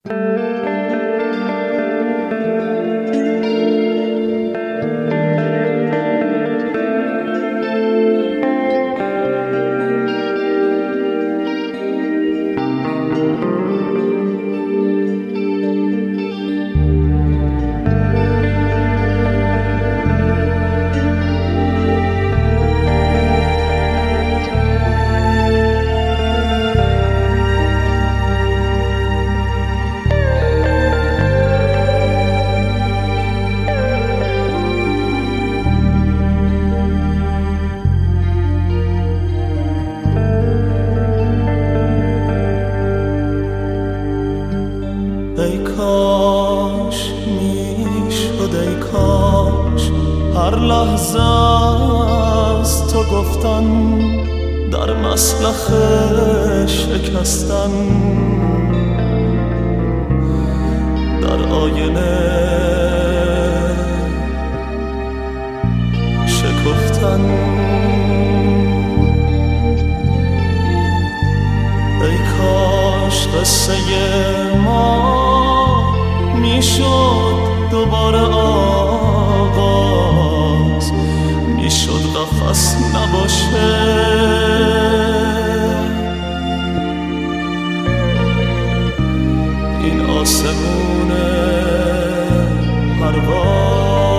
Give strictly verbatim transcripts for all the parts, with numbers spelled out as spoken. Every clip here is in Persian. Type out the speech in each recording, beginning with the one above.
ای کاش میشد، ای کاش هر لحظه از تو گفتن در مسلخ شکستن، در آینه شکفتن. ای کاش قصه ما میشد دوباره آغاز، میشد قفس نباشه، این آسمون پرواز.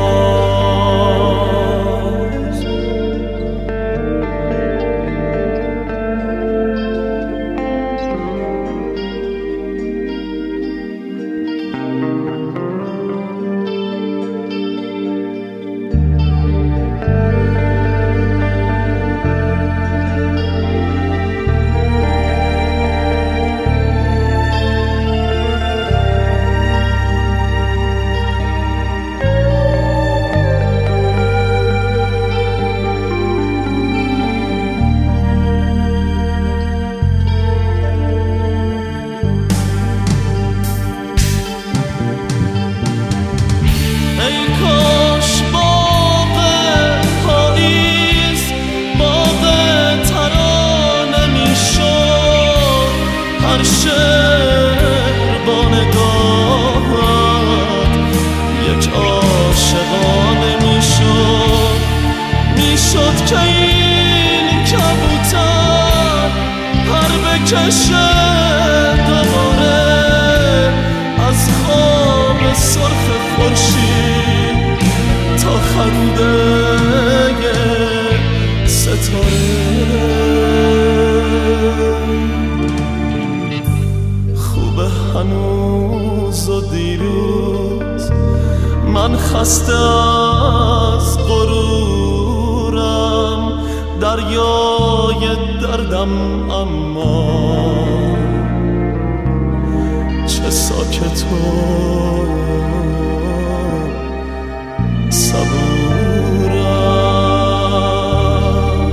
شعر با نگاهت یک عاشقانه میشد، میشد که این کبوتر پر بکشه دوباره از خواب سرخ خورشید تا خنده ستاره. هنوز و دیروز من خسته از غرورم، دریای دردم اما چه ساکت و صبورم.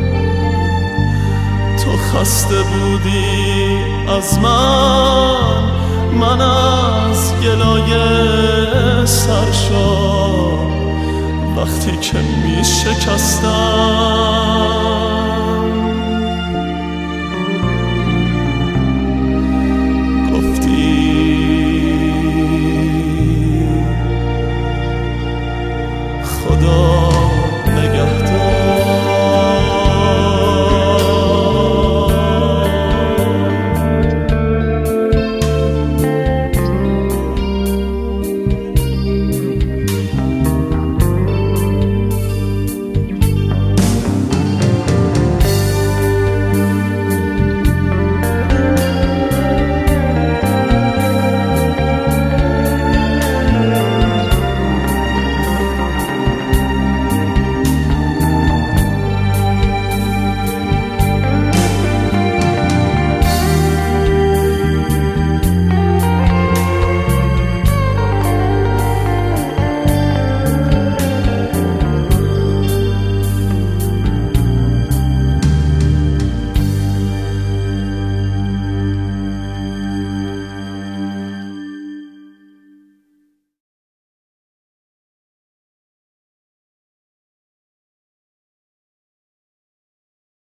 تو خسته بودی از من، من از گلایه سرشار وقتی که می شکستم.